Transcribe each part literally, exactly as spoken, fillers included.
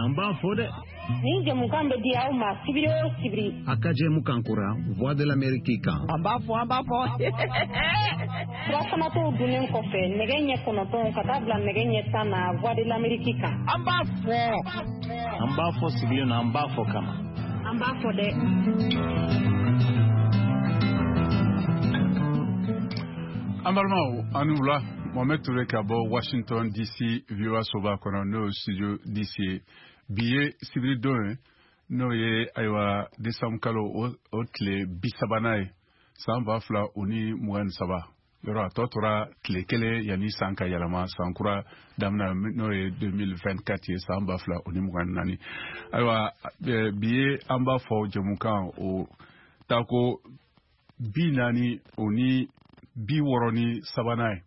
Amba fode. Ni jamukan be dia ma sibiri o sibiri. Akaje mukankura Voix de l'Amérique kan. Amba fo amba fo. Wasana to dunen ko fe negenye kono ton kata bla negenye sana Voix de l'Amérique kan. Amba fo. Amba fo sibiri na amba fo kama. Amba fode. Ambarmao anula Mohamed Touré Kabo Washington D C Viewa Soba kono no studio D C biye sibiri don no ye aywa desam kalo otle bisabanae samba fla uni mugan saba yoro atotora tle kele yani sanka yalama sankura damna no ye deux mille vingt-quatre ye samba fla uni mugan nani aywa biye amba fo jemukan o tako binani oni bi woroni sabanai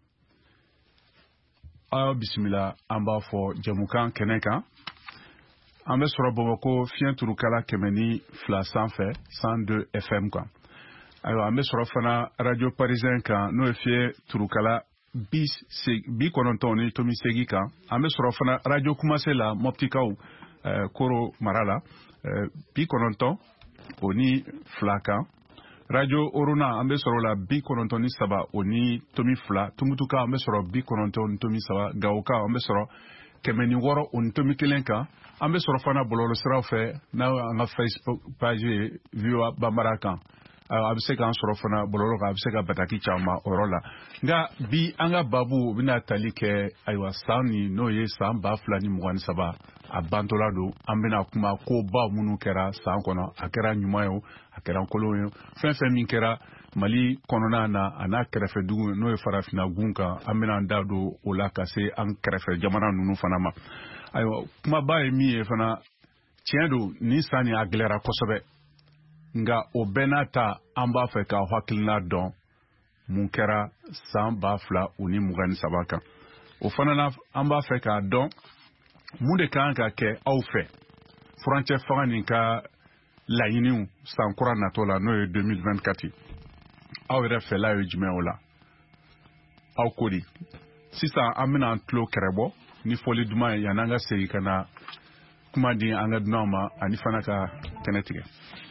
a bismillah amba fo jamukan keneka ambe soro Bamako fien turukala kemeni fla sanfɛ cent deux F M kan ayo ambe soro fana radio parisien kan no fie turukala bis bi konontoni tomi segi kan ambe soro fana radio kumase la moptikaw eh, koro marala eh, bi kononton oni fla kan Radio Oruna ambe soro la bi konontoni saba oni tomi fla tumutuka ambe soro bi konontoni tomi saba gauka ambe soro kemeni woro oni tomi kelenka ambe soro fana bololo sira fe na nga Facebook page Viewa Bambara kan abse kan soro fana bololo ka abse ka bataki chama orola nga bi anga babu bina talike aywa sani no ye samba fla ni mugani saba abantola do ambena kuma ko ba munu kera san kono akera nyumayo akera koloyo fen fen min kera mali konona na ana krefe dugu no e farafina gunka ambena ndado ola kase an krefe jamana nunu fana ma ayo kuma ba mi e fana tiendo ni sani aglera kosobe nga obenata amba fe ka hakilna don mun kera san ba fla uni mugani sabaka o fana na amba fe ka don mun de kan ka kɛ aw fɛ furancɛ fanga nin ka laɲiniw san kura natɔ la n'o ye deux mille vingt-quatre aw yɛrɛ fɛla ye jumɛn o la aw ko di sisan an bɛna an tulo kɛrɛbɔ ni fɔli duman ye yan'an ka segin ka na kuma di an ka dunanw ma ani fana ka kɛnɛ tigɛ.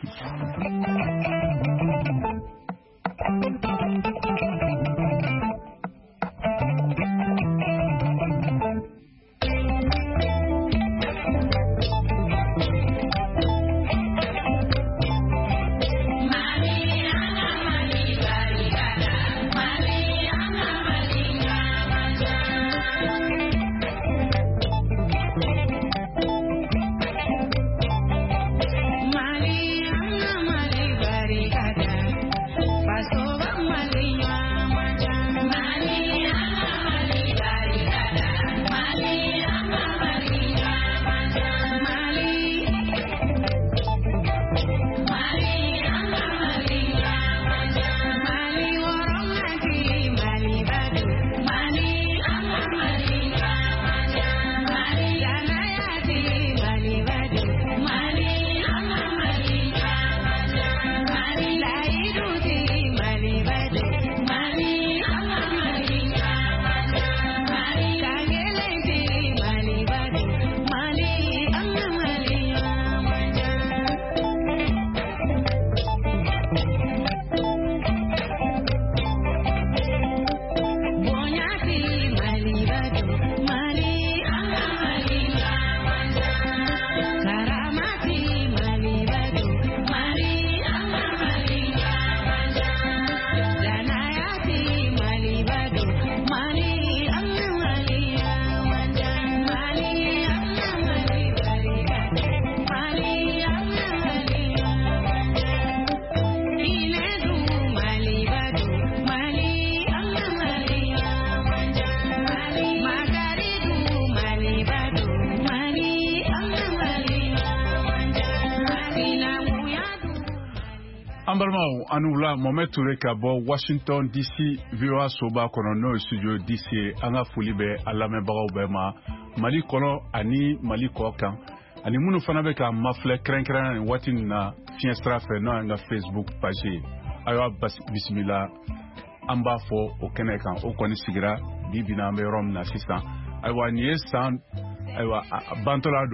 Ambarmao anula Mohamed Touré Kabo Washington D C Viewa Soba kono no studio D C anga fulibe alame bagaw bema Mali kono ani Mali kokan ani munu fana be ka mafle krenkren ni wati na fienstra fe no anga Facebook page ayo bismillah amba fo o kenekan o koni sigira bibina be rom na sisa aywa ni san aywa bantola